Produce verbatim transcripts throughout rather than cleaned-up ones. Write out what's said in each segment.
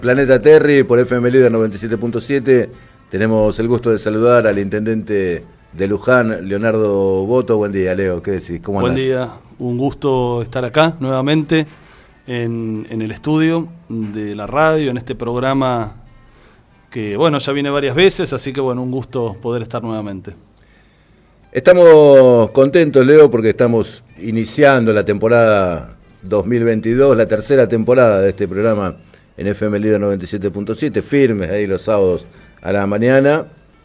Planeta Terry por F M Líder noventa y siete punto siete. Tenemos el gusto de saludar al intendente de Luján, Leonardo Boto. Buen día, Leo. ¿Qué decís? ¿Cómo andás? Buen día. Un gusto estar acá nuevamente en, en el estudio de la radio, en este programa que, bueno, ya viene varias veces, así que, bueno, un gusto poder estar nuevamente. Estamos contentos, Leo, porque estamos iniciando la temporada dos mil veintidós, la tercera temporada de este programa en F M Líder noventa y siete punto siete, firmes ahí los sábados a la mañana.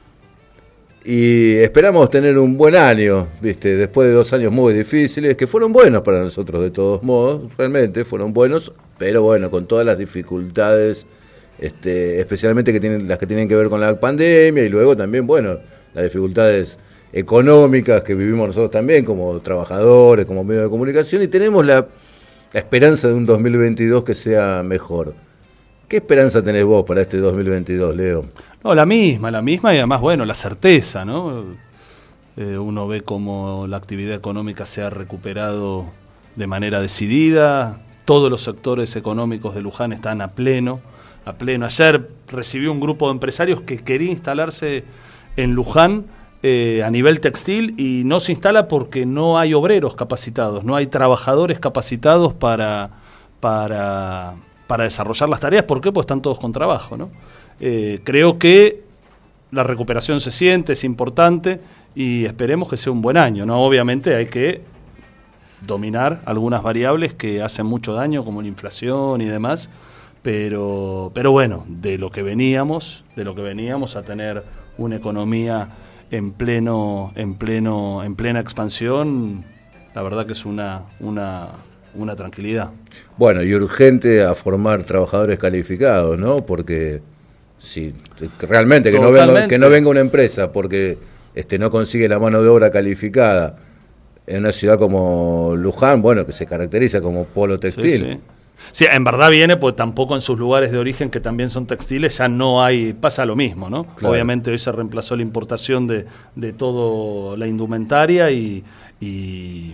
Y esperamos tener un buen año, ¿viste? Después de dos años muy difíciles, que fueron buenos para nosotros de todos modos, realmente fueron buenos, pero bueno, con todas las dificultades, este, especialmente que tienen, las que tienen que ver con la pandemia, y luego también, bueno, las dificultades económicas que vivimos nosotros también como trabajadores, como medios de comunicación, y tenemos la, la esperanza de un dos mil veintidós que sea mejor. ¿Qué esperanza tenés vos para este dos mil veintidós, Leo? No, la misma, la misma y además, bueno, la certeza, ¿no? Eh, uno ve cómo la actividad económica se ha recuperado de manera decidida, todos los sectores económicos de Luján están a pleno, a pleno. Ayer recibí un grupo de empresarios que quería instalarse en Luján eh, a nivel textil y no se instala porque no hay obreros capacitados, no hay trabajadores capacitados para... para para desarrollar las tareas. ¿Por qué? Pues están todos con trabajo, ¿no? Eh, creo que la recuperación se siente, es importante y esperemos que sea un buen año, ¿no? Obviamente hay que dominar algunas variables que hacen mucho daño, como la inflación y demás, pero, pero bueno, de lo que veníamos, de lo que veníamos a tener una economía en pleno, en pleno, en plena expansión, la verdad que es una, una una tranquilidad. Bueno, y urgente a formar trabajadores calificados, ¿no? Porque si realmente que no, venga, que no venga una empresa porque este, no consigue la mano de obra calificada en una ciudad como Luján, bueno, que se caracteriza como polo textil. Sí, sí. Sí, en verdad viene, pues tampoco en sus lugares de origen, que también son textiles, ya no hay, pasa lo mismo, ¿no? Claro. Obviamente hoy se reemplazó la importación de, de toda la indumentaria y... y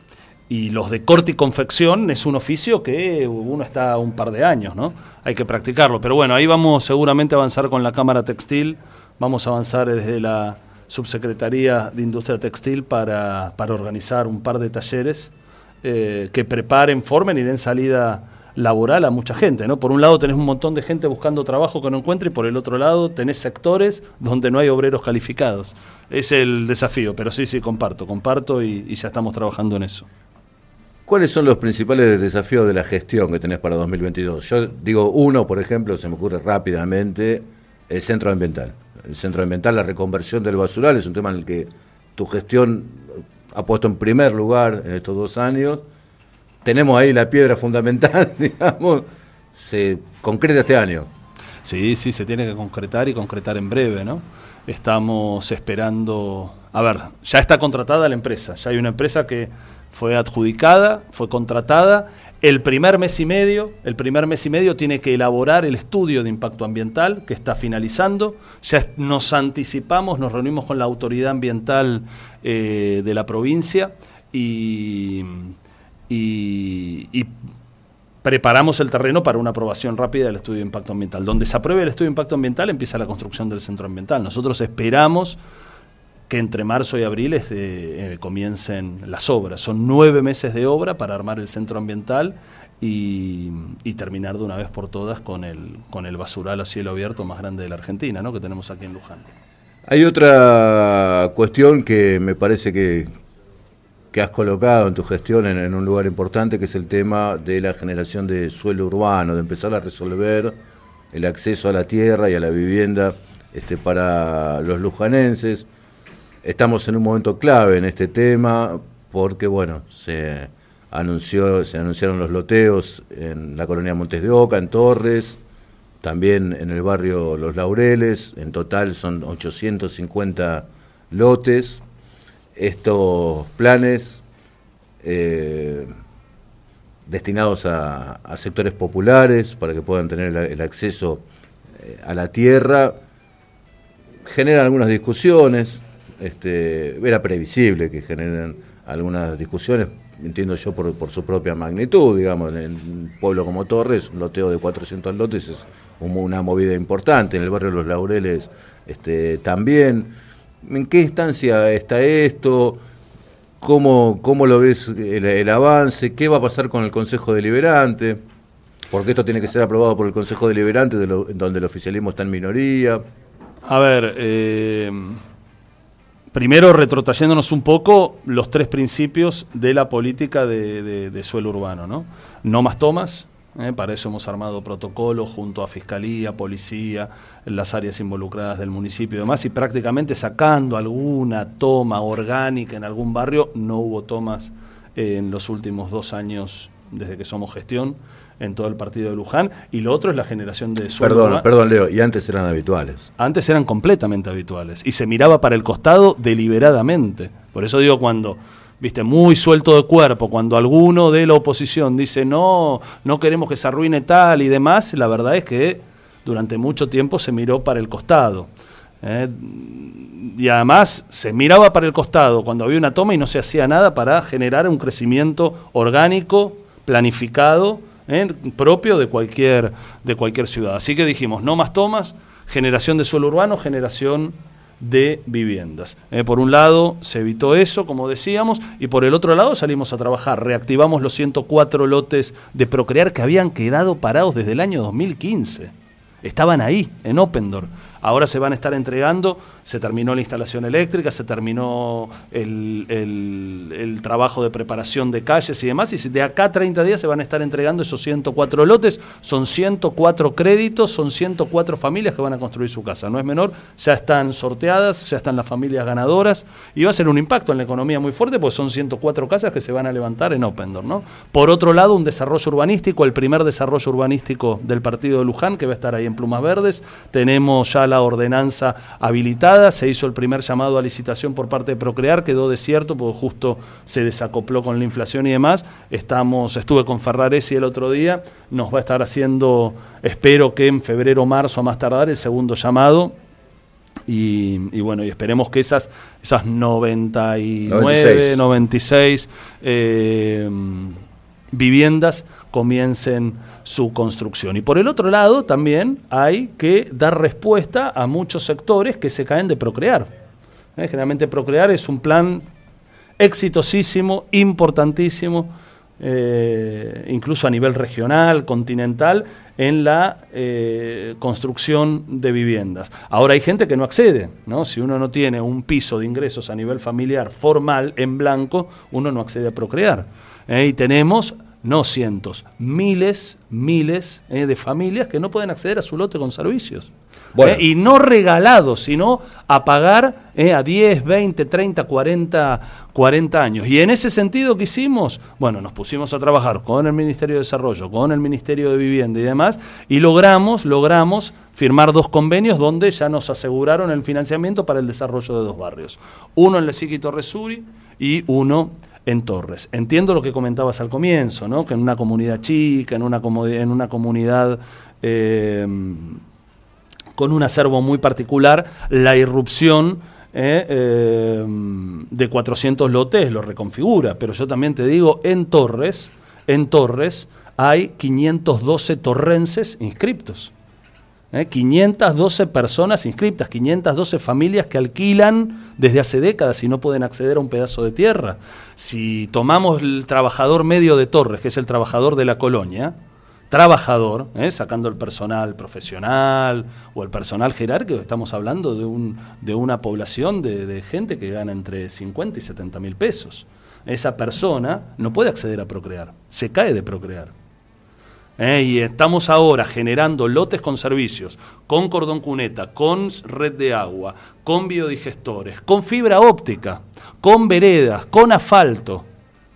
Y los de corte y confección es un oficio que uno está un par de años, ¿no? Hay que practicarlo. Pero bueno, ahí vamos seguramente a avanzar con la Cámara Textil, vamos a avanzar desde la Subsecretaría de Industria Textil para, para organizar un par de talleres eh, que preparen, formen y den salida laboral a mucha gente, ¿no? Por un lado tenés un montón de gente buscando trabajo que no encuentra y por el otro lado tenés sectores donde no hay obreros calificados. Es el desafío, pero sí, sí, comparto, comparto y, y ya estamos trabajando en eso. ¿Cuáles son los principales desafíos de la gestión que tenés para dos mil veintidós? Yo digo uno, por ejemplo, se me ocurre rápidamente, el centro ambiental. El centro ambiental, la reconversión del basural, es un tema en el que tu gestión ha puesto en primer lugar en estos dos años. Tenemos ahí la piedra fundamental, digamos, se concreta este año. Sí, sí, se tiene que concretar y concretar en breve, ¿no? Estamos esperando... A ver, ya está contratada la empresa, ya hay una empresa que... fue adjudicada, fue contratada, el primer mes y medio, el primer mes y medio tiene que elaborar el estudio de impacto ambiental que está finalizando, ya nos anticipamos, nos reunimos con la autoridad ambiental eh, de la provincia y, y, y preparamos el terreno para una aprobación rápida del estudio de impacto ambiental. Donde se apruebe el estudio de impacto ambiental empieza la construcción del centro ambiental. Nosotros esperamos que entre marzo y abril es de, eh, comiencen las obras. Son nueve meses de obra para armar el centro ambiental y, y terminar de una vez por todas con el, con el basural a cielo abierto más grande de la Argentina, ¿no? Que tenemos aquí en Luján. Hay otra cuestión que me parece que, que has colocado en tu gestión en, en un lugar importante, que es el tema de la generación de suelo urbano, de empezar a resolver el acceso a la tierra y a la vivienda este, para los lujanenses. Estamos en un momento clave en este tema porque, bueno, se anunció, se anunciaron los loteos en la colonia Montes de Oca, en Torres, también en el barrio Los Laureles. En total son ochocientos cincuenta lotes. Estos planes eh, destinados a, a sectores populares para que puedan tener el, el acceso eh, a la tierra generan algunas discusiones. Este, era previsible que generen algunas discusiones entiendo yo, por, por su propia magnitud, digamos, en un pueblo como Torres, un loteo de cuatrocientos lotes es una movida importante, en el barrio Los Laureles este, también. ¿En qué instancia está esto? ¿Cómo, cómo lo ves el, el avance? ¿Qué va a pasar con el Consejo Deliberante? Porque esto tiene que ser aprobado por el Consejo Deliberante, de lo, donde el oficialismo está en minoría. A ver, eh, primero retrotrayéndonos un poco los tres principios de la política de, de, de suelo urbano, ¿no? No más tomas. Eh, para eso hemos armado protocolos junto a Fiscalía, Policía, las áreas involucradas del municipio y demás, y prácticamente sacando alguna toma orgánica en algún barrio, no hubo tomas eh, en los últimos dos años desde que somos gestión en todo el partido de Luján. Y lo otro es la generación de suelo. Perdón, urbano. perdón Leo, y antes eran habituales. Antes eran completamente habituales, y se miraba para el costado deliberadamente. Por eso digo, cuando... viste, muy suelto de cuerpo, cuando alguno de la oposición dice no, no queremos que se arruine tal y demás, la verdad es que durante mucho tiempo se miró para el costado. ¿eh? Y además se miraba para el costado cuando había una toma y no se hacía nada para generar un crecimiento orgánico, planificado, ¿eh? propio de cualquier, de cualquier ciudad. Así que dijimos, no más tomas, generación de suelo urbano, generación de viviendas. Eh, por un lado se evitó eso, como decíamos, y por el otro lado salimos a trabajar, reactivamos los ciento cuatro lotes de Procrear que habían quedado parados desde el año dos mil quince. Estaban ahí, en Open Door. Ahora se van a estar entregando, se terminó la instalación eléctrica, se terminó el, el, el trabajo de preparación de calles y demás, y de acá a treinta días se van a estar entregando esos ciento cuatro lotes, son ciento cuatro créditos, son ciento cuatro familias que van a construir su casa, no es menor, ya están sorteadas, ya están las familias ganadoras, y va a ser un impacto en la economía muy fuerte, porque son ciento cuatro casas que se van a levantar en Open Door, ¿no? Por otro lado, un desarrollo urbanístico, el primer desarrollo urbanístico del partido de Luján, que va a estar ahí en Plumas Verdes, tenemos ya la ordenanza habilitada, se hizo el primer llamado a licitación por parte de Procrear, quedó desierto porque justo se desacopló con la inflación y demás. Estamos, estuve con Ferraresi el otro día, nos va a estar haciendo, espero que en febrero o marzo a más tardar, el segundo llamado. Y, y bueno, y esperemos que esas, esas noventa y nueve, noventa y seis eh, viviendas comiencen su construcción. Y por el otro lado también hay que dar respuesta a muchos sectores que se caen de Procrear. ¿Eh? Generalmente Procrear es un plan exitosísimo, importantísimo, eh, incluso a nivel regional, continental, en la eh, construcción de viviendas. Ahora hay gente que no accede, ¿no? Si uno no tiene un piso de ingresos a nivel familiar formal, en blanco, uno no accede a Procrear. ¿Eh? Y tenemos... no cientos, miles, miles eh, de familias que no pueden acceder a su lote con servicios. Bueno. Eh, y no regalados, sino a pagar eh, a diez, veinte, treinta, cuarenta, cuarenta años. Y en ese sentido, ¿qué hicimos? Bueno, nos pusimos a trabajar con el Ministerio de Desarrollo, con el Ministerio de Vivienda y demás, y logramos, logramos firmar dos convenios donde ya nos aseguraron el financiamiento para el desarrollo de dos barrios. Uno en Lezica y Torres Suri y uno en Torres. Entiendo lo que comentabas al comienzo, ¿no? Que en una comunidad chica, en una, en una comunidad eh, con un acervo muy particular, la irrupción eh, eh, de cuatrocientos lotes lo reconfigura. Pero yo también te digo, en Torres, en Torres hay quinientos doce torrenses inscriptos. ¿Eh? quinientas doce personas inscriptas, quinientas doce familias que alquilan desde hace décadas y no pueden acceder a un pedazo de tierra. Si tomamos el trabajador medio de Torres, que es el trabajador de la colonia, trabajador, ¿eh? sacando el personal profesional o el personal jerárquico, estamos hablando de, un, de una población de, de gente que gana entre cincuenta y setenta mil pesos. Esa persona no puede acceder a Procrear, se cae de Procrear. Eh, y estamos ahora generando lotes con servicios, con cordón cuneta, con red de agua, con biodigestores, con fibra óptica, con veredas, con asfalto.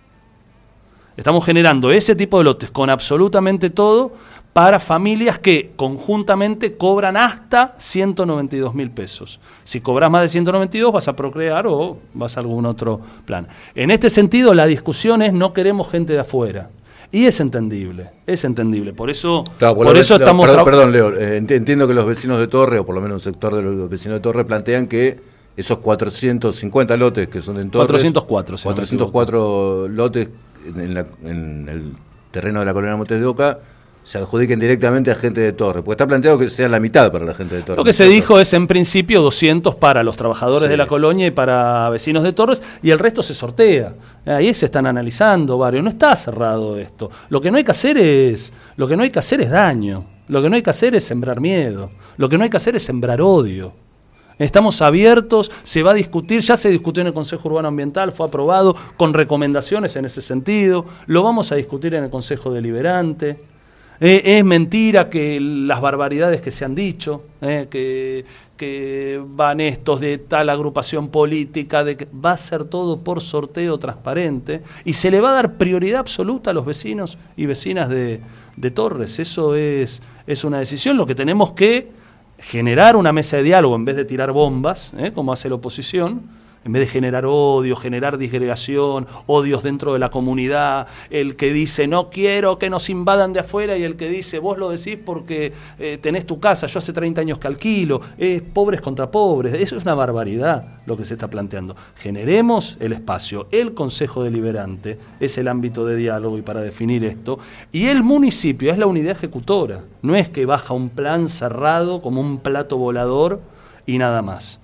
Estamos generando ese tipo de lotes con absolutamente todo para familias que conjuntamente cobran hasta ciento noventa y dos mil pesos. Si cobras más de ciento noventa y dos vas a Procrear o vas a algún otro plan. En este sentido la discusión es no queremos gente de afuera. Y es entendible, es entendible. Por eso, claro, por, por lo, eso lo, estamos... Perdón, perdón Leo, eh, entiendo que los vecinos de Torre, o por lo menos un sector de los vecinos de Torre, plantean que esos cuatrocientos cincuenta lotes que son en Torres... cuatrocientos cuatro, si cuatrocientos cuatro no lotes en, la, en el terreno de la colonia Montes de Oca se adjudiquen directamente a gente de Torres, porque está planteado que sea la mitad para la gente de Torres. Lo que se dijo es en principio doscientos para los trabajadores sí. de la colonia y para vecinos de Torres, y el resto se sortea. Ahí se están analizando varios, no está cerrado esto. Lo que no hay que hacer es, lo que no hay que hacer es daño, lo que no hay que hacer es sembrar miedo, lo que no hay que hacer es sembrar odio. Estamos abiertos, se va a discutir, ya se discutió en el Consejo Urbano Ambiental, fue aprobado con recomendaciones en ese sentido, lo vamos a discutir en el Consejo Deliberante. Eh, es mentira que las barbaridades que se han dicho, eh, que, que van estos de tal agrupación política, de que va a ser todo por sorteo transparente y se le va a dar prioridad absoluta a los vecinos y vecinas de, de Torres. Eso es, es una decisión. Lo que tenemos que generar una mesa de diálogo en vez de tirar bombas, eh, como hace la oposición. En vez de generar odio, generar disgregación, odios dentro de la comunidad, el que dice no quiero que nos invadan de afuera y el que dice vos lo decís porque eh, tenés tu casa, yo hace treinta años que alquilo, es pobres contra pobres, eso es una barbaridad lo que se está planteando. Generemos el espacio, el Consejo Deliberante es el ámbito de diálogo y para definir esto, y el municipio es la unidad ejecutora, no es que baja un plan cerrado como un plato volador y nada más.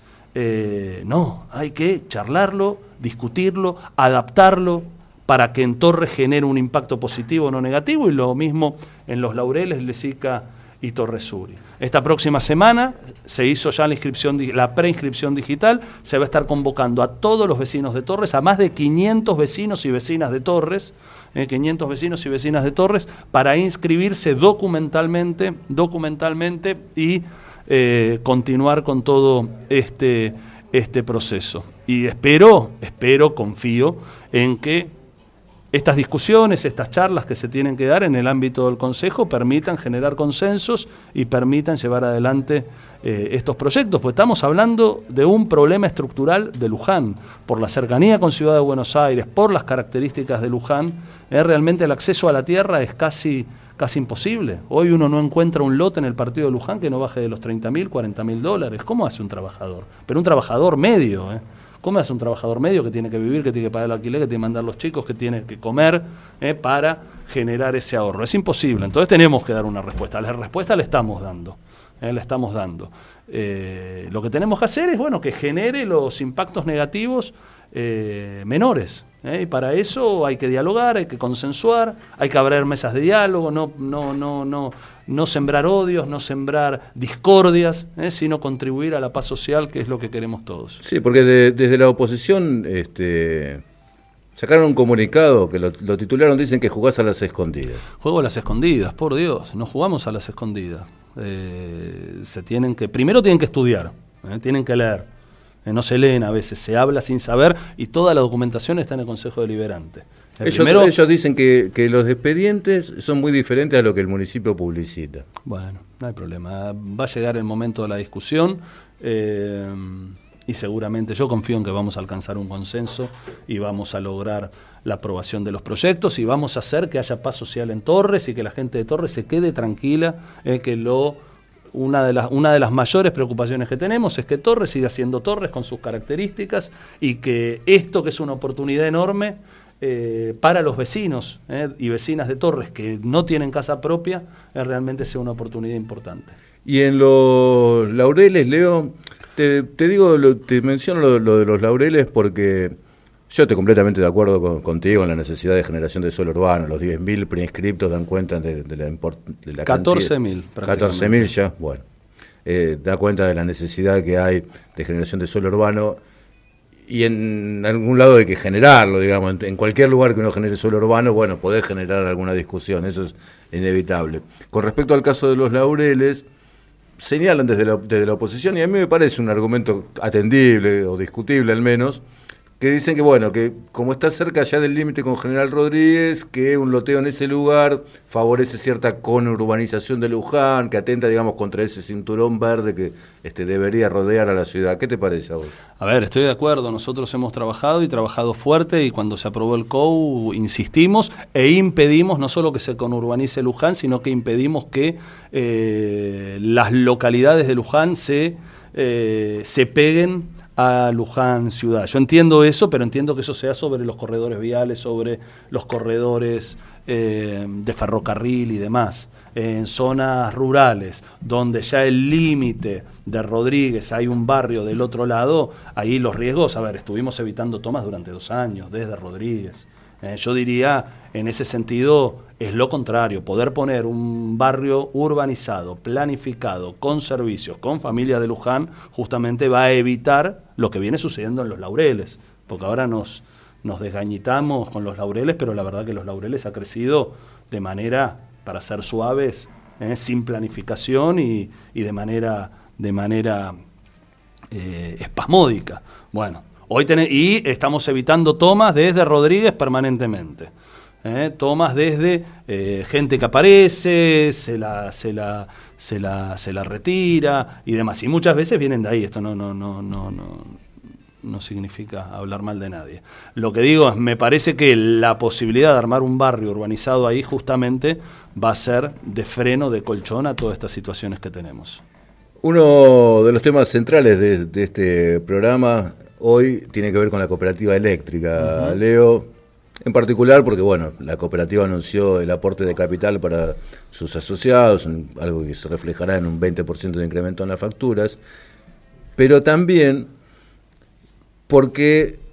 Eh, no, hay que charlarlo, discutirlo, adaptarlo para que en Torres genere un impacto positivo o no negativo, y lo mismo en Los Laureles, Lesica y Torres Suri. Esta próxima semana se hizo ya la inscripción, la preinscripción digital, se va a estar convocando a todos los vecinos de Torres, a más de quinientos vecinos y vecinas de Torres, eh, quinientos vecinos y vecinas de Torres, para inscribirse documentalmente, documentalmente y Eh, continuar con todo este, este proceso. Y espero, espero, confío en que estas discusiones, estas charlas que se tienen que dar en el ámbito del Consejo permitan generar consensos y permitan llevar adelante eh, estos proyectos, pues estamos hablando de un problema estructural de Luján, por la cercanía con Ciudad de Buenos Aires, por las características de Luján, eh, realmente el acceso a la tierra es casi... casi imposible. Hoy uno no encuentra un lote en el partido de Luján que no baje de los treinta mil, cuarenta mil dólares. ¿Cómo hace un trabajador? Pero un trabajador medio, ¿eh? ¿Cómo hace un trabajador medio que tiene que vivir, que tiene que pagar el alquiler, que tiene que mandar los chicos, que tiene que comer eh, para generar ese ahorro? Es imposible. Entonces tenemos que dar una respuesta. La respuesta la estamos dando. Eh, la estamos dando. Eh, lo que tenemos que hacer es, bueno, que genere los impactos negativos eh, menores. ¿Eh? Y para eso hay que dialogar, hay que consensuar, hay que abrir mesas de diálogo, no, no, no, no, no sembrar odios, no sembrar discordias, ¿eh? sino contribuir a la paz social, que es lo que queremos todos. Sí, porque de, desde la oposición este, sacaron un comunicado que lo, lo titularon, dicen que jugás a las escondidas. Juego a las escondidas, por Dios, no jugamos a las escondidas. Eh, se tienen que, primero tienen que estudiar, ¿eh? tienen que leer. No se leen a veces, se habla sin saber y toda la documentación está en el Consejo Deliberante. El ellos, primero, ellos dicen que, que los expedientes son muy diferentes a lo que el municipio publicita. Bueno, no hay problema. Va a llegar el momento de la discusión eh, y seguramente yo confío en que vamos a alcanzar un consenso y vamos a lograr la aprobación de los proyectos y vamos a hacer que haya paz social en Torres y que la gente de Torres se quede tranquila, eh, que lo... Una de, las, una de las mayores preocupaciones que tenemos es que Torres siga siendo Torres con sus características y que esto, que es una oportunidad enorme eh, para los vecinos eh, y vecinas de Torres que no tienen casa propia, eh, realmente sea una oportunidad importante. Y en los Laureles, Leo, te, te digo, lo, te menciono lo, lo de los Laureles porque yo estoy completamente de acuerdo con, contigo en la necesidad de generación de suelo urbano. Los diez mil preinscriptos dan cuenta de, de la, import, de la catorce mil. catorce mil ya, bueno. Eh, da cuenta de la necesidad que hay de generación de suelo urbano y en algún lado hay que generarlo, digamos. En, en cualquier lugar que uno genere suelo urbano, bueno, podés generar alguna discusión, eso es inevitable. Con respecto al caso de los Laureles, señalan desde la, desde la oposición, y a mí me parece un argumento atendible o discutible al menos, que dicen que, bueno, que como está cerca ya del límite con General Rodríguez, que un loteo en ese lugar favorece cierta conurbanización de Luján, que atenta, digamos, contra ese cinturón verde que este, debería rodear a la ciudad. ¿Qué te parece a vos? A ver, estoy de acuerdo. Nosotros hemos trabajado y trabajado fuerte y cuando se aprobó el C O U insistimos e impedimos no solo que se conurbanice Luján, sino que impedimos que eh, las localidades de Luján se, eh, se peguen a Luján ciudad. Yo entiendo eso, pero entiendo que eso sea sobre los corredores viales, sobre los corredores eh, de ferrocarril y demás. En zonas rurales, donde ya el límite de Rodríguez, hay un barrio del otro lado, ahí los riesgos, a ver, estuvimos evitando tomas durante dos años, desde Rodríguez. Eh, yo diría, en ese sentido, es lo contrario, poder poner un barrio urbanizado, planificado, con servicios, con familias de Luján, justamente va a evitar lo que viene sucediendo en Los Laureles, porque ahora nos, nos desgañitamos con Los Laureles, pero la verdad que Los Laureles ha crecido de manera, para ser suaves, eh, sin planificación y, y de manera, de manera eh, espasmódica. Bueno, hoy ten, y estamos evitando tomas desde Rodríguez permanentemente. Eh, tomas desde eh, gente que aparece, se la, se la, se la, se la retira y demás. Y muchas veces vienen de ahí. Esto no, no, no, no, no. no significa hablar mal de nadie. Lo que digo es, me parece que la posibilidad de armar un barrio urbanizado ahí justamente va a ser de freno, de colchón a todas estas situaciones que tenemos. Uno de los temas centrales de, de este programa hoy tiene que ver con la cooperativa eléctrica, uh-huh. Leo, en particular porque, bueno, la cooperativa anunció el aporte de capital para sus asociados, algo que se reflejará en un veinte por ciento de incremento en las facturas, pero también porque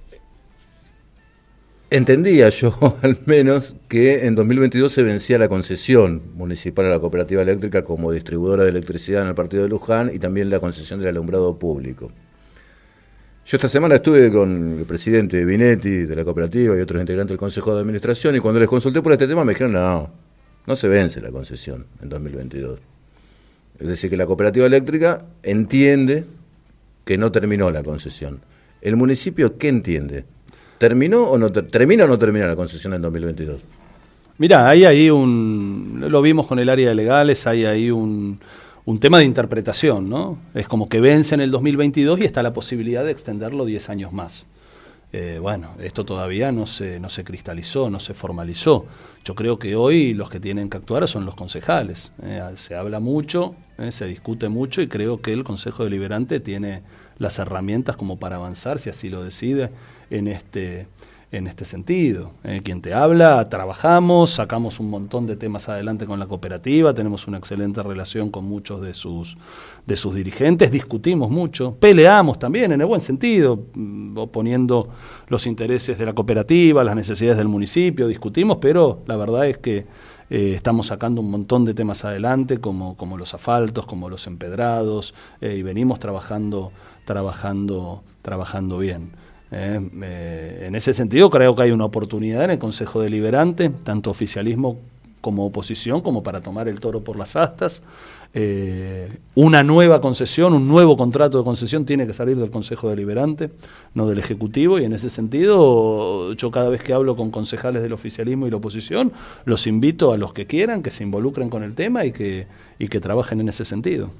entendía yo, al menos, que en dos mil veintidós se vencía la concesión municipal a la cooperativa eléctrica como distribuidora de electricidad en el partido de Luján y también la concesión del alumbrado público. Yo esta semana estuve con el presidente Binetti de la cooperativa y otros integrantes del Consejo de Administración y cuando les consulté por este tema me dijeron, no, no se vence la concesión en dos mil veintidós. Es decir, que la cooperativa eléctrica entiende que no terminó la concesión. ¿El municipio qué entiende? ¿Terminó o no ter- termina o no termina la concesión en dos mil veintidós? Mirá, hay ahí un, lo vimos con el área de legales, hay ahí un, un tema de interpretación, ¿no? Es como que vence en el dos mil veintidós y está la posibilidad de extenderlo diez años más. Eh, bueno, esto todavía no se, no se cristalizó, no se formalizó. Yo creo que hoy los que tienen que actuar son los concejales. Eh, se habla mucho, eh, se discute mucho y creo que el Consejo Deliberante tiene las herramientas como para avanzar, si así lo decide, en este, en este sentido. Eh, quien te habla, trabajamos, sacamos un montón de temas adelante con la cooperativa, tenemos una excelente relación con muchos de sus, de sus dirigentes, discutimos mucho, peleamos también en el buen sentido, poniendo los intereses de la cooperativa, las necesidades del municipio, discutimos, pero la verdad es que Eh, estamos sacando un montón de temas adelante, como, como los asfaltos, como los empedrados, eh, y venimos trabajando, trabajando, trabajando bien. Eh, eh, en ese sentido creo que hay una oportunidad en el Consejo Deliberante, tanto oficialismo como oposición, como para tomar el toro por las astas. Eh, una nueva concesión, un nuevo contrato de concesión tiene que salir del Consejo Deliberante, no del Ejecutivo, y en ese sentido yo cada vez que hablo con concejales del oficialismo y la oposición, los invito a los que quieran que se involucren con el tema y que, y que trabajen en ese sentido.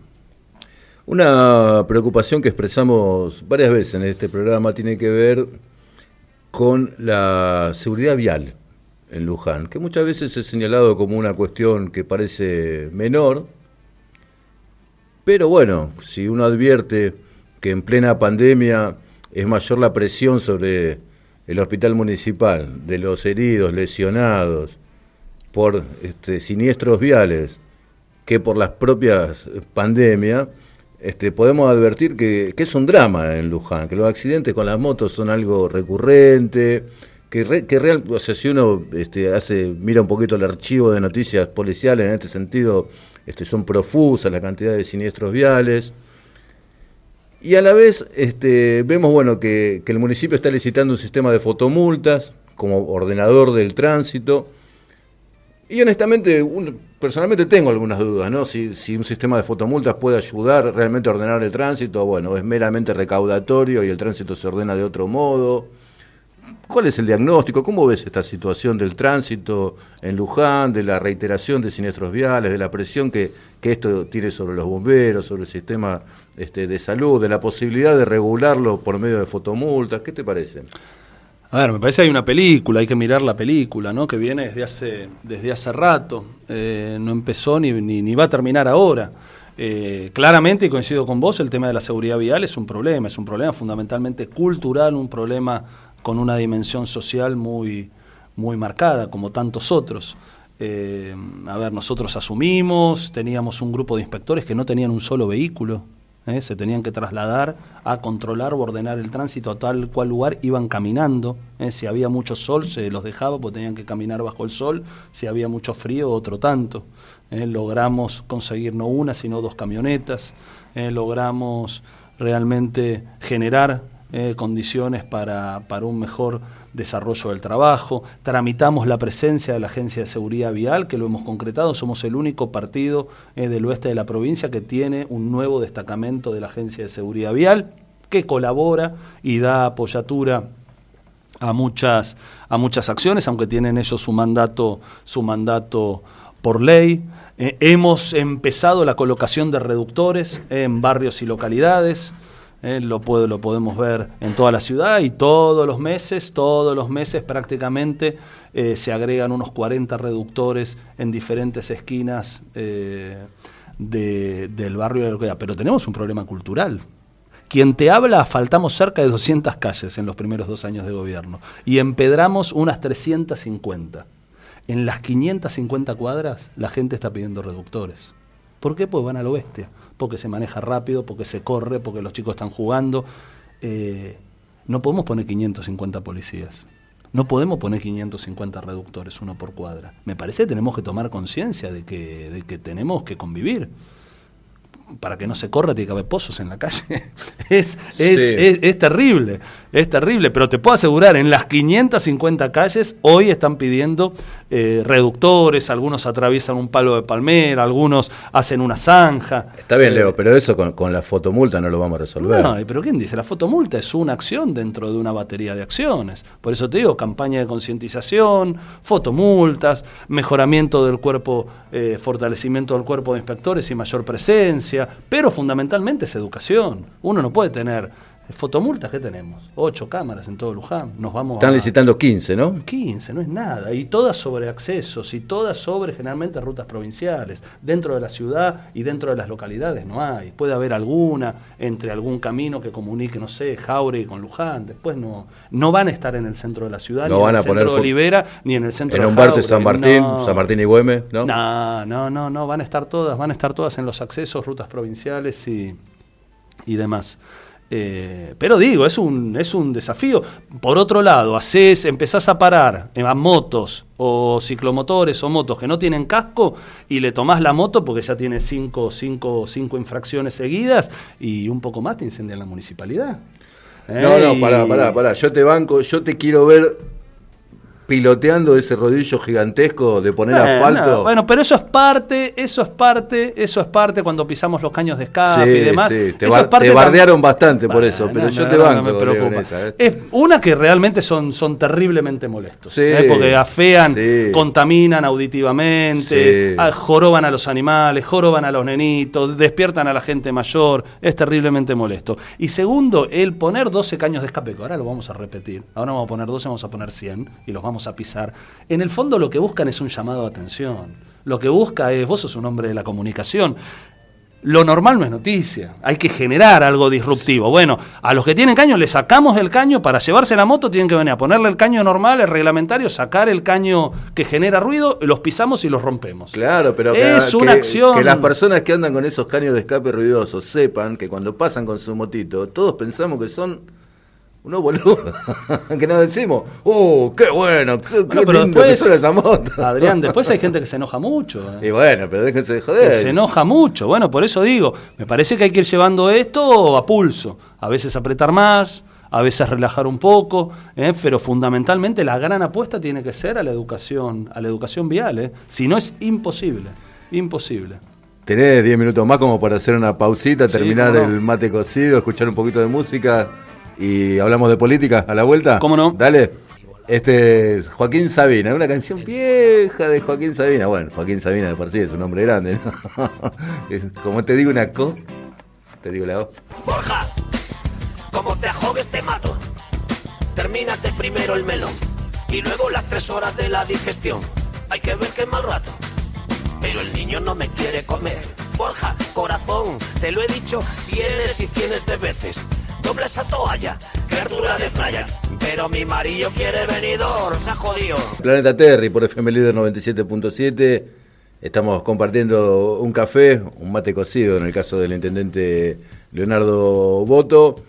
Una preocupación que expresamos varias veces en este programa tiene que ver con la seguridad vial en Luján, que muchas veces es señalado como una cuestión que parece menor, pero bueno, si uno advierte que en plena pandemia es mayor la presión sobre el hospital municipal de los heridos, lesionados por este, siniestros viales que por las propias pandemias, este, podemos advertir que, que es un drama en Luján, que los accidentes con las motos son algo recurrente, que, re, que real, o sea, si uno este, hace mira un poquito el archivo de noticias policiales en este sentido, este, son profusas la cantidad de siniestros viales. Y a la vez este, vemos bueno que, que el municipio está licitando un sistema de fotomultas como ordenador del tránsito. Y honestamente, un, personalmente tengo algunas dudas, ¿no? Si, si un sistema de fotomultas puede ayudar realmente a ordenar el tránsito, bueno, es meramente recaudatorio y el tránsito se ordena de otro modo. ¿Cuál es el diagnóstico? ¿Cómo ves esta situación del tránsito en Luján, de la reiteración de siniestros viales, de la presión que, que esto tiene sobre los bomberos, sobre el sistema este, de salud, de la posibilidad de regularlo por medio de fotomultas? ¿Qué te parece? A ver, me parece que hay una película, hay que mirar la película, ¿no? Que viene desde hace, desde hace rato, eh, no empezó ni, ni, ni va a terminar ahora. Eh, claramente, y coincido con vos, el tema de la seguridad vial es un problema, es un problema fundamentalmente cultural, un problema con una dimensión social muy, muy marcada, como tantos otros. Eh, a ver, nosotros asumimos, teníamos un grupo de inspectores que no tenían un solo vehículo, ¿eh? Se tenían que trasladar a controlar o ordenar el tránsito a tal cual lugar, iban caminando, ¿eh? Si había mucho sol se los dejaba porque tenían que caminar bajo el sol, si había mucho frío otro tanto. ¿eh? Logramos conseguir no una sino dos camionetas, ¿eh? Logramos realmente generar eh, condiciones para, para un mejor desarrollo del trabajo, tramitamos la presencia de la Agencia de Seguridad Vial, que lo hemos concretado, somos el único partido eh, del oeste de la provincia que tiene un nuevo destacamento de la Agencia de Seguridad Vial, que colabora y da apoyatura a muchas, a muchas acciones, aunque tienen ellos su mandato, su mandato por ley. Eh, hemos empezado la colocación de reductores eh, en barrios y localidades. Eh, lo, puede, lo podemos ver en toda la ciudad y todos los meses, todos los meses prácticamente eh, se agregan unos cuarenta reductores en diferentes esquinas eh, de, del barrio de la localidad. Pero tenemos un problema cultural. Quien te habla, asfaltamos cerca de doscientas calles en los primeros dos años de gobierno y empedramos unas trescientas cincuenta. En las quinientas cincuenta cuadras la gente está pidiendo reductores. ¿Por qué? Pues van a lo bestia. Porque se maneja rápido, porque se corre, porque los chicos están jugando. Eh, no podemos poner quinientos cincuenta policías. No podemos poner quinientos cincuenta reductores, uno por cuadra. Me parece que tenemos que tomar conciencia de que, de que tenemos que convivir. Para que no se corra tiene que haber pozos en la calle. es, es, sí. es, es terrible, es terrible, pero te puedo asegurar, en las quinientas cincuenta calles hoy están pidiendo eh, reductores, algunos atraviesan un palo de palmera, algunos hacen una zanja. Está bien, eh, Leo, pero eso con, con la fotomulta no lo vamos a resolver. No, pero ¿quién dice? La fotomulta es una acción dentro de una batería de acciones. Por eso te digo, campaña de concientización, fotomultas, mejoramiento del cuerpo, eh, fortalecimiento del cuerpo de inspectores y mayor presencia. Pero fundamentalmente es educación. Uno no puede tener fotomultas. ¿Qué tenemos? Ocho cámaras en todo Luján. Nos vamos Están a... licitando quince, ¿no? quince, no es nada. Y todas sobre accesos y todas sobre generalmente rutas provinciales. Dentro de la ciudad y dentro de las localidades no hay. Puede haber alguna entre algún camino que comunique, no sé, Jauregui con Luján. Después no no van a estar en el centro de la ciudad, no ni van en el a centro poner de Olivera, ni en el centro en de Humberto Jauregui. y San Martín, no. San Martín y Güemes, ¿no? No, no, no, no, van a estar todas, van a estar todas en los accesos, rutas provinciales y, y demás. Eh, pero digo, es un, es un desafío. Por otro lado, haces, empezás a parar a motos o ciclomotores o motos que no tienen casco y le tomás la moto porque ya tiene cinco, cinco, cinco infracciones seguidas y un poco más te incendian la municipalidad. No, eh, no, pará, pará, pará. Yo te banco, yo te quiero ver piloteando ese rodillo gigantesco de poner bueno, asfalto. Bueno, pero eso es parte, eso es parte, eso es parte cuando pisamos los caños de escape sí, y demás. Sí, te, eso bar, es parte te bardearon tam- bastante por bueno, eso, pero no, yo no, te no, banco. no me preocupa. Leo, esa, ¿eh? Es una que realmente son, son terriblemente molestos, sí, ¿eh? Porque afean, sí. contaminan auditivamente, sí. a, joroban a los animales, joroban a los nenitos, despiertan a la gente mayor, es terriblemente molesto. Y segundo, el poner doce caños de escape, que ahora lo vamos a repetir, ahora vamos a poner doce, vamos a poner cien y los vamos a pisar. En el fondo lo que buscan es un llamado de atención. Lo que busca es, vos sos un hombre de la comunicación. Lo normal no es noticia, hay que generar algo disruptivo. Bueno, a los que tienen caño les sacamos el caño, para llevarse la moto tienen que venir a ponerle el caño normal, el reglamentario, sacar el caño que genera ruido, los pisamos y los rompemos. Claro, pero es que, una que, acción. Que las personas que andan con esos caños de escape ruidosos sepan que cuando pasan con su motito, todos pensamos que son unos boludos, que nos decimos, ¡oh, qué bueno! ¡Qué, Bueno, qué pero lindo después, que suena esa moto! Adrián, después hay gente que se enoja mucho. ¿eh? Y bueno, pero déjense de joder. Que se enoja mucho. Bueno, por eso digo, me parece que hay que ir llevando esto a pulso. A veces apretar más, a veces relajar un poco, ¿eh? Pero fundamentalmente la gran apuesta tiene que ser a la educación, a la educación vial. ¿eh? Si no es imposible, imposible. Tenés diez minutos más como para hacer una pausita, Sí, terminar no. el mate cocido, escuchar un poquito de música y hablamos de política a la vuelta. ¿Cómo no? Dale. Este es Joaquín Sabina, una canción vieja de Joaquín Sabina. Bueno, Joaquín Sabina de por sí es un hombre grande, ¿no? Es, como te digo una co, te digo la o. Borja, como te ahogues te mato. Termínate primero el melón y luego las tres horas de la digestión. Hay que ver qué mal rato. Pero el niño no me quiere comer Borja, corazón, te lo he dicho cienes y cienes de veces. Doble esa toalla, criatura de playa. Pero mi marido quiere venidor, se ha jodido. Planeta Terry por F M Líder noventa y siete punto siete. Estamos compartiendo un café, un mate cocido en el caso del intendente Leonardo Boto.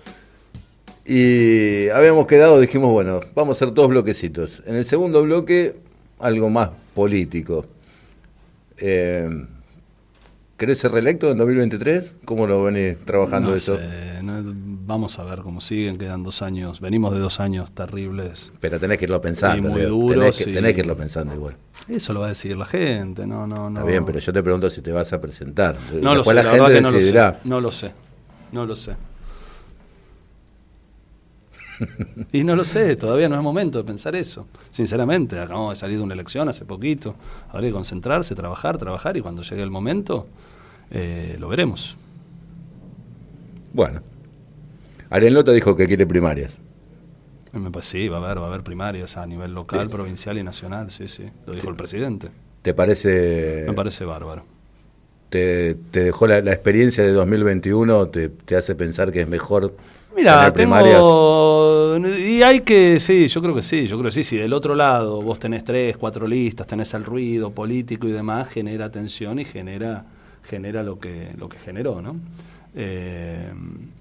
Y habíamos quedado, dijimos, bueno, vamos a hacer dos bloquecitos. En el segundo bloque, algo más político. Eh, ¿Querés ser reelecto en dos mil veintitrés? ¿Cómo lo venís trabajando no eso? Sé, no, vamos a ver cómo siguen, quedan dos años, venimos de dos años terribles. Pero tenés que irlo pensando, y muy Leo. duros, tenés, que, y... tenés que irlo pensando igual. Eso lo va a decidir la gente, no, no, no. Está bien, pero yo te pregunto si te vas a presentar. No lo sé, la, la gente verdad que no decidirá. lo sé, no lo sé, no lo sé. Y no lo sé, todavía no es momento de pensar eso. Sinceramente, acabamos de salir de una elección hace poquito. Habrá que concentrarse, trabajar, trabajar y cuando llegue el momento eh, lo veremos. Bueno, Ariel Lota dijo que quiere primarias. Pues sí, va a haber, va a haber primarias a nivel local, Bien. provincial y nacional, sí, sí. Lo dijo el presidente. ¿Te parece? Me parece bárbaro. ¿Te, te dejó la, la experiencia de dos mil veintiuno? Te, ¿Te hace pensar que es mejor? Mira, tengo, y hay que, sí, yo creo que sí, yo creo que sí, si del otro lado vos tenés tres, cuatro listas, tenés el ruido político y demás, genera tensión y genera, genera lo que, lo que generó, ¿no? Eh,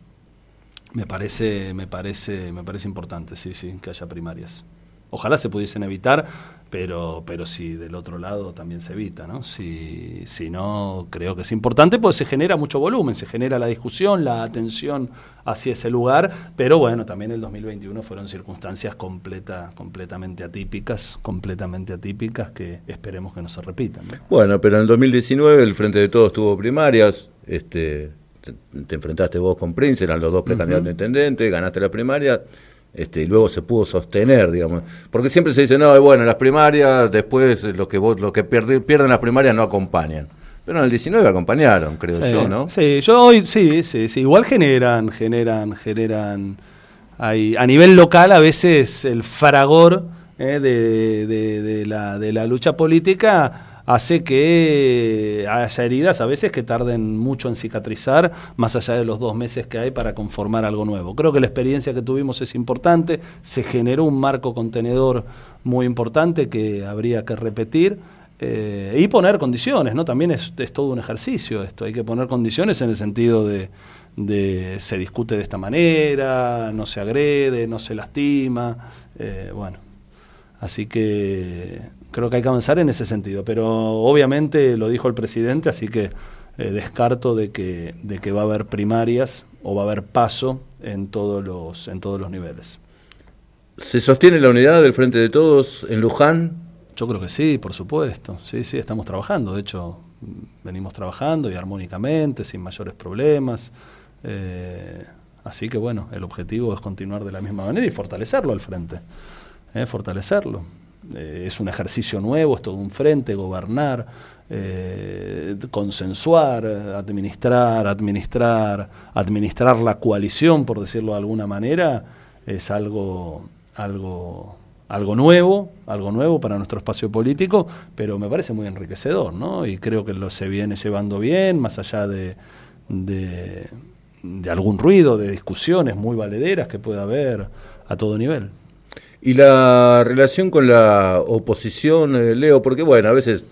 me parece, me parece, me parece importante, sí, sí, que haya primarias. Ojalá se pudiesen evitar, pero, pero si del otro lado también se evita, ¿no? Si, si no, creo que es importante, pues se genera mucho volumen, se genera la discusión, la atención hacia ese lugar, pero bueno, también el dos mil veintiuno fueron circunstancias completa, completamente atípicas, completamente atípicas que esperemos que no se repitan, ¿no? Bueno, pero en el dos mil diecinueve el Frente de Todos tuvo primarias, este, te, te enfrentaste vos con Prince, eran los dos precandidatos uh-huh. a intendente, ganaste la primaria. Este, y luego se pudo sostener, digamos, porque siempre se dice, no, bueno, las primarias, después los que vos, los que pierden, pierden las primarias no acompañan, pero en el diecinueve acompañaron, creo sí, yo, ¿no? Sí, yo hoy, sí, sí, sí, igual generan, generan, generan, hay, a nivel local a veces el fragor eh, de, de, de, la, de la lucha política hace que haya heridas a veces que tarden mucho en cicatrizar, más allá de los dos meses que hay para conformar algo nuevo. Creo que la experiencia que tuvimos es importante, se generó un marco contenedor muy importante que habría que repetir eh, y poner condiciones, ¿no? También es, es todo un ejercicio esto, hay que poner condiciones en el sentido de, de se discute de esta manera, no se agrede, no se lastima, eh, bueno, así que creo que hay que avanzar en ese sentido, pero obviamente lo dijo el presidente, así que eh, descarto de que, de que va a haber primarias o va a haber paso en todos los, en todos los niveles. ¿Se sostiene la unidad del Frente de Todos en Luján? Yo creo que sí, por supuesto, sí, sí, estamos trabajando, de hecho venimos trabajando y armónicamente, sin mayores problemas, eh, así que bueno, el objetivo es continuar de la misma manera y fortalecerlo al frente, eh, fortalecerlo. Eh, es un ejercicio nuevo, es todo un frente, gobernar, eh, consensuar, administrar, administrar, administrar la coalición, por decirlo de alguna manera, es algo, algo, algo nuevo, algo nuevo para nuestro espacio político, pero me parece muy enriquecedor, ¿no? Y creo que lo se viene llevando bien, más allá de, de, de algún ruido, de discusiones muy valederas que pueda haber a todo nivel. Y la relación con la oposición, eh, Leo, porque bueno, a veces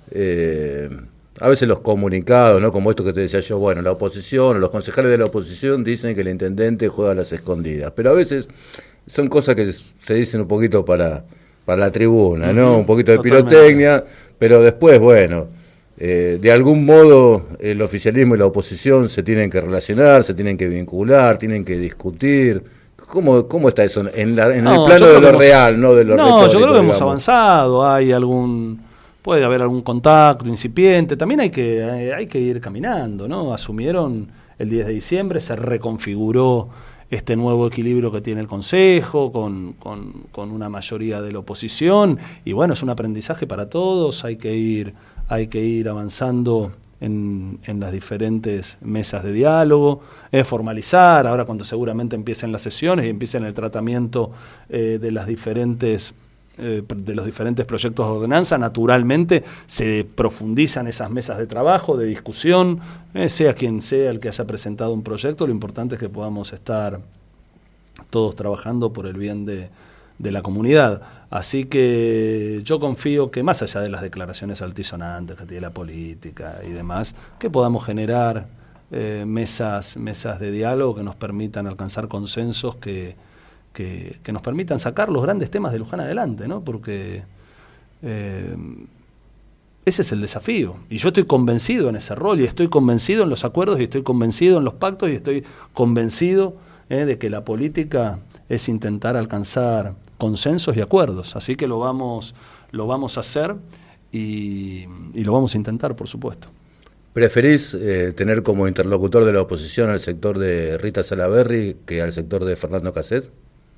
eh, a veces los comunicados, ¿no? Como esto que te decía yo, bueno, la oposición, los concejales de la oposición dicen que el intendente juega a las escondidas, pero a veces son cosas que se dicen un poquito para, para la tribuna, ¿no? Uh-huh. Un poquito de Totalmente. pirotecnia, pero después, bueno, eh, de algún modo el oficialismo y la oposición se tienen que relacionar, se tienen que vincular, tienen que discutir. ¿Cómo, ¿Cómo está eso en, la, en no, el plano de lo hemos, real, no de lo No, retórico, yo creo que digamos. hemos avanzado, hay algún, puede haber algún contacto incipiente, también hay que, hay, hay que ir caminando, ¿no? Asumieron el diez de diciembre, se reconfiguró este nuevo equilibrio que tiene el Consejo, con, con, con una mayoría de la oposición, y bueno, es un aprendizaje para todos, hay que ir, hay que ir avanzando En, en las diferentes mesas de diálogo, eh, formalizar, ahora cuando seguramente empiecen las sesiones y empiecen el tratamiento eh, de las diferentes eh, de los diferentes proyectos de ordenanza, naturalmente se profundizan esas mesas de trabajo, de discusión, eh, sea quien sea el que haya presentado un proyecto, lo importante es que podamos estar todos trabajando por el bien de, de la comunidad. Así que yo confío que más allá de las declaraciones altisonantes que tiene la política y demás, que podamos generar eh, mesas, mesas de diálogo que nos permitan alcanzar consensos que, que, que nos permitan sacar los grandes temas de Luján adelante, ¿no? Porque eh, ese es el desafío. Y yo estoy convencido en ese rol, y estoy convencido en los acuerdos, y estoy convencido en los pactos, y estoy convencido Eh, de que la política es intentar alcanzar consensos y acuerdos, así que lo vamos, lo vamos a hacer y, y lo vamos a intentar, por supuesto. ¿Preferís eh, tener como interlocutor de la oposición al sector de Rita Salaberry que al sector de Fernando Casset?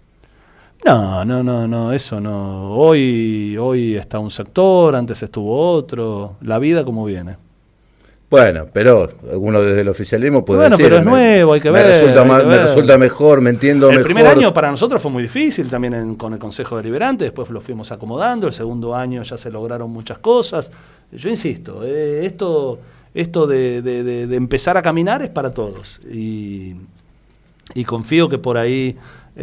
No, no, no, no, eso no. Hoy, hoy está un sector, antes estuvo otro, la vida como viene. Bueno, pero uno desde el oficialismo puede bueno, decir... Bueno, pero es me, nuevo, hay que me ver. Resulta hay más, que me ver. resulta mejor, me entiendo el mejor. El primer año para nosotros fue muy difícil, también en, con el Consejo Deliberante, después lo fuimos acomodando, el segundo año ya se lograron muchas cosas. Yo insisto, eh, esto, esto de, de, de, de empezar a caminar es para todos. Y, y confío que por ahí...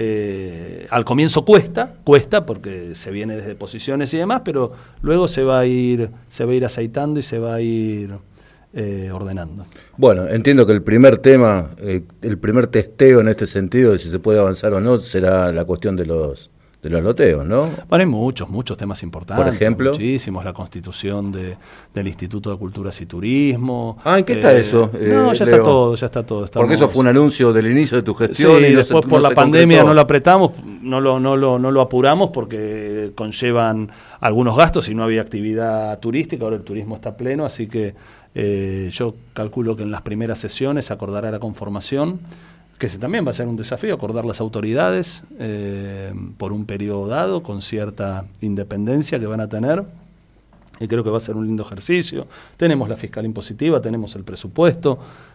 Eh, al comienzo cuesta, cuesta porque se viene desde posiciones y demás, pero luego se va a ir, se va a ir aceitando y se va a ir eh, ordenando. Bueno, entiendo que el primer tema, eh, el primer testeo en este sentido de si se puede avanzar o no, será la cuestión de los de los loteos, ¿no? Bueno, hay muchos, muchos temas importantes. Por ejemplo, muchísimos, la constitución de, del Instituto de Culturas y Turismo. Ah, ¿en qué está eh, eso? Eh, no, ya Leo. está todo, ya está todo. Estamos... Porque eso fue un anuncio del inicio de tu gestión. Sí, y no después se, por no la se pandemia concretó. no lo apretamos, no lo, no, lo, no lo apuramos porque conllevan algunos gastos y no había actividad turística, ahora el turismo está pleno, así que eh, yo calculo que en las primeras sesiones se acordará la conformación, que ese también va a ser un desafío, acordar las autoridades eh, por un periodo dado, con cierta independencia que van a tener, y creo que va a ser un lindo ejercicio. Tenemos la fiscal impositiva, tenemos el presupuesto,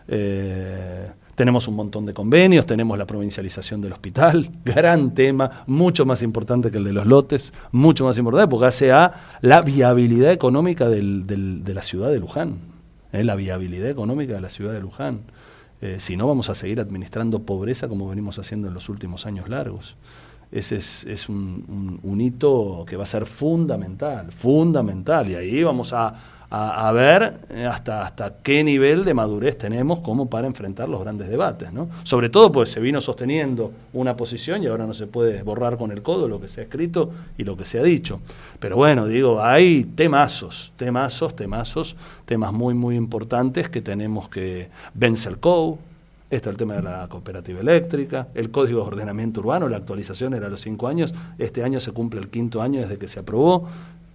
eh, tenemos un montón de convenios, tenemos la provincialización del hospital, gran tema, mucho más importante que el de los lotes, mucho más importante, porque hace a la viabilidad económica del, del, de la ciudad de Luján, eh, la viabilidad económica de la ciudad de Luján. Eh, si no, vamos a seguir administrando pobreza como venimos haciendo en los últimos años largos. Ese es, es un, un, un hito que va a ser fundamental, fundamental, y ahí vamos a, a, a ver hasta, hasta qué nivel de madurez tenemos como para enfrentar los grandes debates, ¿no? Sobre todo porque se vino sosteniendo una posición y ahora no se puede borrar con el codo lo que se ha escrito y lo que se ha dicho. Pero bueno, digo, hay temazos, temazos, temazos, temas muy, muy importantes que tenemos que... Vence el C O U, está el tema de la cooperativa eléctrica, el Código de Ordenamiento Urbano, la actualización era a los cinco años, este año se cumple el quinto año desde que se aprobó.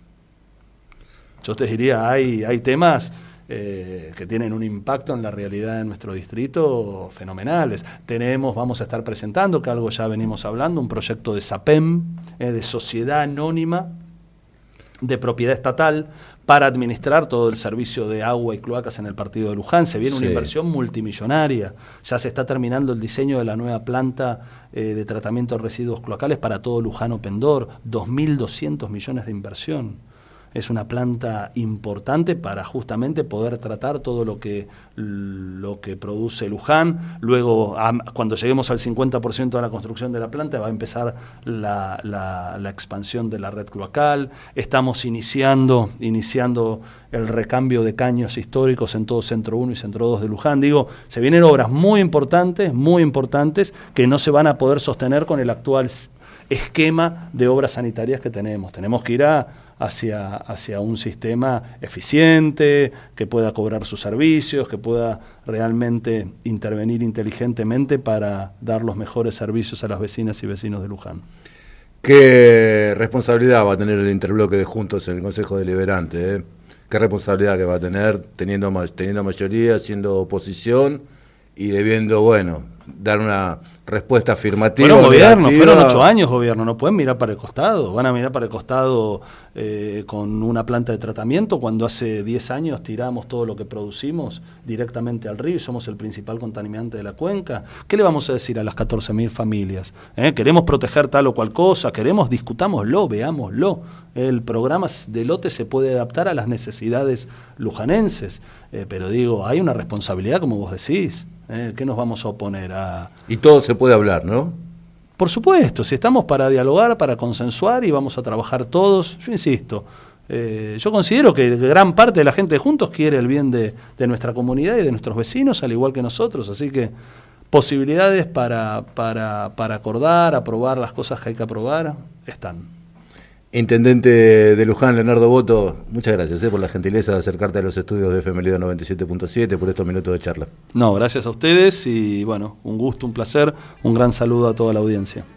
Yo te diría, hay, hay temas eh, que tienen un impacto en la realidad de nuestro distrito fenomenales. Tenemos, vamos a estar presentando, que algo ya venimos hablando, un proyecto de SAPEM, eh, de Sociedad Anónima de Propiedad Estatal, para administrar todo el servicio de agua y cloacas en el partido de Luján. Se viene sí. una inversión multimillonaria. Ya se está terminando el diseño de la nueva planta eh, de tratamiento de residuos cloacales para todo Luján Open Door. dos mil doscientos millones de inversión. Es una planta importante para justamente poder tratar todo lo que, lo que produce Luján. Luego, a, cuando lleguemos al cincuenta por ciento de la construcción de la planta, va a empezar la, la, la expansión de la red cloacal. Estamos iniciando, iniciando el recambio de caños históricos en todo Centro uno y Centro dos de Luján. Digo, se vienen obras muy importantes, muy importantes, que no se van a poder sostener con el actual esquema de obras sanitarias que tenemos. Tenemos que ir a Hacia, hacia un sistema eficiente, que pueda cobrar sus servicios, que pueda realmente intervenir inteligentemente para dar los mejores servicios a las vecinas y vecinos de Luján. ¿Qué responsabilidad va a tener el interbloque de Juntos en el Consejo Deliberante? ¿eh? ¿Qué responsabilidad que va a tener teniendo, teniendo mayoría, siendo oposición y debiendo, bueno, dar una respuesta afirmativa. Fueron gobierno, negativa. fueron ocho años gobierno, no pueden mirar para el costado, van a mirar para el costado eh, con una planta de tratamiento cuando hace diez años tiramos todo lo que producimos directamente al río y somos el principal contaminante de la cuenca. ¿Qué le vamos a decir a las catorce mil familias? ¿Eh? ¿Queremos proteger tal o cual cosa? ¿Queremos? Discutámoslo, veámoslo. El programa de lote se puede adaptar a las necesidades lujanenses, eh, pero digo, hay una responsabilidad, como vos decís. Eh, ¿Qué nos vamos a oponer a...? Y todo se puede hablar, ¿no? Por supuesto, si estamos para dialogar, para consensuar y vamos a trabajar todos, yo insisto, eh, yo considero que gran parte de la gente de Juntos quiere el bien de, de nuestra comunidad y de nuestros vecinos, al igual que nosotros, así que posibilidades para, para, para acordar, aprobar las cosas que hay que aprobar, están. Intendente de Luján, Leonardo Boto, muchas gracias eh, por la gentileza de acercarte a los estudios de F M Lido noventa y siete punto siete por estos minutos de charla. No, gracias a ustedes y bueno, un gusto, un placer, un gran saludo a toda la audiencia.